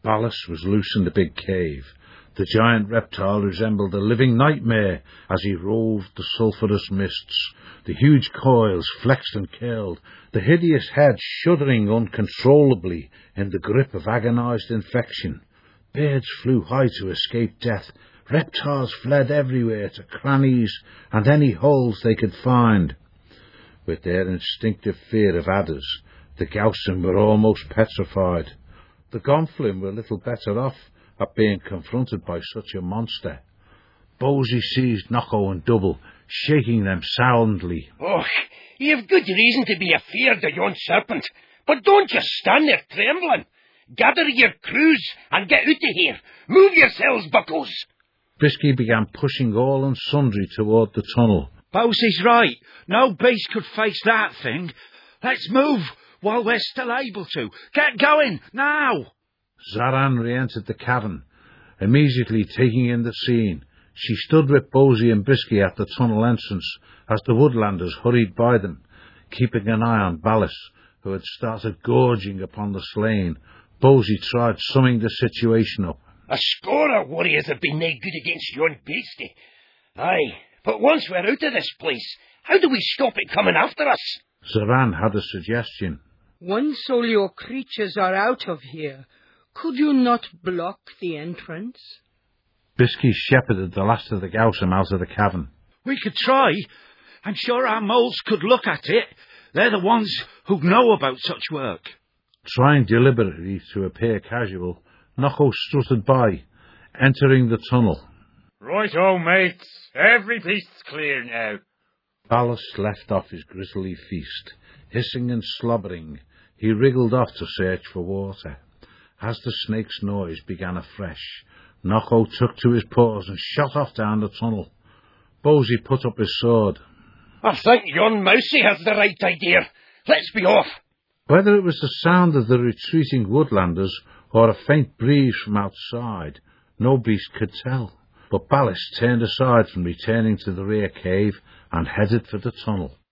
Ballas was loose in the big cave. The giant reptile resembled a living nightmare as he roved the sulphurous mists. The huge coils flexed and curled, the hideous head shuddering uncontrollably in the grip of agonized infection. Birds flew high to escape death. Reptiles fled everywhere to crannies and any holes they could find. With their instinctive fear of adders, the Gausim were almost petrified. The Gonflin were little better off at being confronted by such a monster. Bosey seized Knocko and Double, shaking them soundly. "Oh, you've good reason to be afeard of yon serpent, but don't just stand there trembling. Gather your crews and get out of here. Move yourselves, buckos." Bisky began pushing all and sundry toward the tunnel. Bosey's right. No beast could face that thing. Let's move while we're still able to. Get going, now! Zaran re-entered the cavern, immediately taking in the scene. She stood with Bosey and Bisky at the tunnel entrance as the woodlanders hurried by them, keeping an eye on Ballas, who had started gorging upon the slain. Bosey tried summing the situation up. "A score of warriors have been nae good against yon beastie. Aye, but once we're out of this place, how do we stop it coming after us?" Zaran had a suggestion. "Once all your creatures are out of here, could you not block the entrance?" Bisky shepherded the last of the Gausim out of the cavern. "We could try. I'm sure our moles could look at it. They're the ones who know about such work." Trying deliberately to appear casual, Knocko strutted by, entering the tunnel. "Right-o, mates. Every beast's clear now." Ballas left off his grisly feast. Hissing and slobbering, he wriggled off to search for water. As the snake's noise began afresh, Knocko took to his paws and shot off down the tunnel. Bosey put up his sword. "I think yon mousey has the right idea. Let's be off." Whether it was the sound of the retreating woodlanders or a faint breeze from outside, no beast could tell. But Ballas turned aside from returning to the rear cave and headed for the tunnel.